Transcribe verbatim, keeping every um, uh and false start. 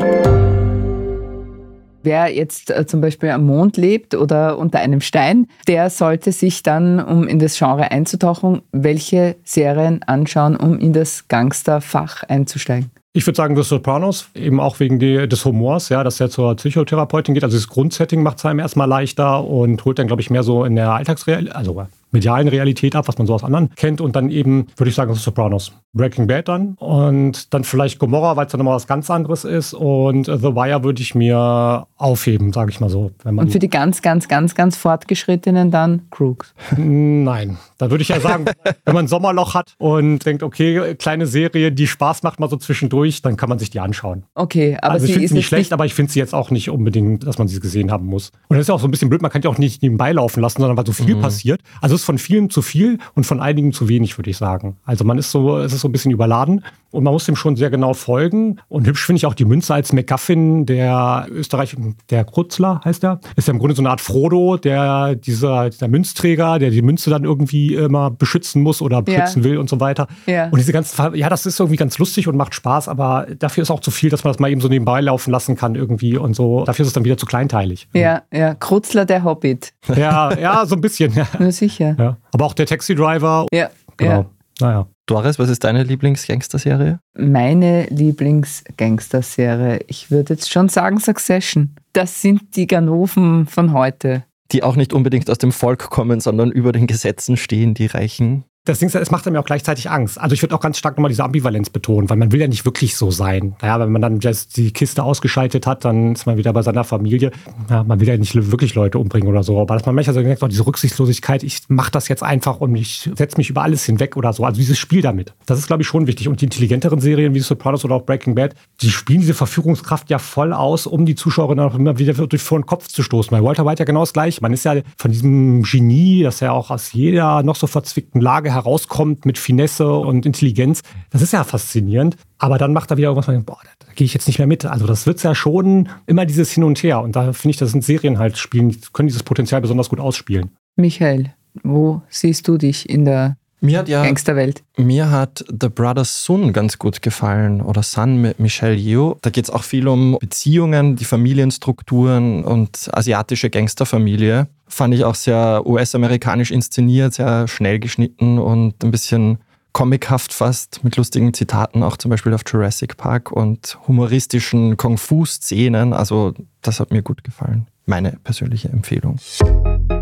Wer jetzt äh, zum Beispiel am Mond lebt oder unter einem Stein, der sollte sich dann, um in das Genre einzutauchen, welche Serien anschauen, um in das Gangsterfach einzusteigen? Ich würde sagen, The Sopranos, eben auch wegen die, des Humors, ja, dass er zur Psychotherapeutin geht. Also das Grundsetting macht es einem erstmal leichter und holt dann, glaube ich, mehr so in der Alltagsrealität, also medialen Realität ab, was man so aus anderen kennt. Und dann eben, würde ich sagen, The Sopranos. Breaking Bad dann und dann vielleicht Gomorrah, weil es dann nochmal was ganz anderes ist. Und The Wire würde ich mir aufheben, sage ich mal so. Wenn man und für die ganz, ganz, ganz, ganz Fortgeschrittenen dann Crooks? Nein, da würde ich ja sagen, wenn man ein Sommerloch hat und denkt, okay, kleine Serie, die Spaß macht mal so zwischendurch, dann kann man sich die anschauen. Okay, aber also ich sie finde ist sie nicht nicht schlecht, aber ich finde sie jetzt auch nicht unbedingt, dass man sie gesehen haben muss. Und das ist ja auch so ein bisschen blöd, man kann ja auch nicht nebenbei laufen lassen, sondern weil so viel mhm. passiert. Also es ist von vielen zu viel und von einigen zu wenig, würde ich sagen. Also man ist so, es ist so ein bisschen überladen und man muss dem schon sehr genau folgen. Und hübsch finde ich auch die Münze als MacGuffin, der Österreich, der Krutzler heißt der, ist ja im Grunde so eine Art Frodo, der dieser, dieser Münzträger, der die Münze dann irgendwie immer beschützen muss oder beschützen ja. will und so weiter. Ja. Und diese ganzen, ja, das ist irgendwie ganz lustig und macht Spaß, aber dafür ist auch zu viel, dass man das mal eben so nebenbei laufen lassen kann irgendwie und so. Dafür ist es dann wieder zu kleinteilig. Ja, ja, Krutzler der Hobbit. Ja, ja, so ein bisschen. Ja. Na sicher. Ja. Aber auch der Taxi-Driver. Ja, genau. ja. Naja. Doris, was ist deine Lieblings-Gangster-Serie? Meine Lieblings-Gangster-Serie, ich würde jetzt schon sagen Succession. Das sind die Ganoven von heute. Die auch nicht unbedingt aus dem Volk kommen, sondern über den Gesetzen stehen, die Reichen. Das Ding ist, es macht einem ja auch gleichzeitig Angst. Also ich würde auch ganz stark nochmal diese Ambivalenz betonen, weil man will ja nicht wirklich so sein. Naja, wenn man dann die Kiste ausgeschaltet hat, dann ist man wieder bei seiner Familie. Ja, man will ja nicht wirklich Leute umbringen oder so. Aber dass man manchmal so denkt, oh, diese Rücksichtslosigkeit, ich mache das jetzt einfach und ich setze mich über alles hinweg oder so. Also dieses Spiel damit. Das ist, glaube ich, schon wichtig. Und die intelligenteren Serien wie Sopranos oder auch Breaking Bad, die spielen diese Verführungskraft ja voll aus, um die Zuschauerinnen auch immer wieder durch vor den Kopf zu stoßen. Bei Walter White ja genau das Gleiche. Man ist ja von diesem Genie, das ja auch aus jeder noch so verzwickten Lage herauskommt mit Finesse und Intelligenz. Das ist ja faszinierend. Aber dann macht er wieder irgendwas, boah, da, da gehe ich jetzt nicht mehr mit. Also das wird's ja schon immer dieses Hin und Her. Und da finde ich, das sind Serien halt spielen, die können dieses Potenzial besonders gut ausspielen. Michael, wo siehst du dich in der mir hat ja, Gangsterwelt? Mir hat The Brothers Sun ganz gut gefallen. Oder Sun mit Michelle Yeoh. Da geht es auch viel um Beziehungen, die Familienstrukturen und asiatische Gangsterfamilie. Fand ich auch sehr U S-amerikanisch inszeniert, sehr schnell geschnitten und ein bisschen comichaft fast, mit lustigen Zitaten, auch zum Beispiel auf Jurassic Park und humoristischen Kung-Fu-Szenen. Also das hat mir gut gefallen. Meine persönliche Empfehlung.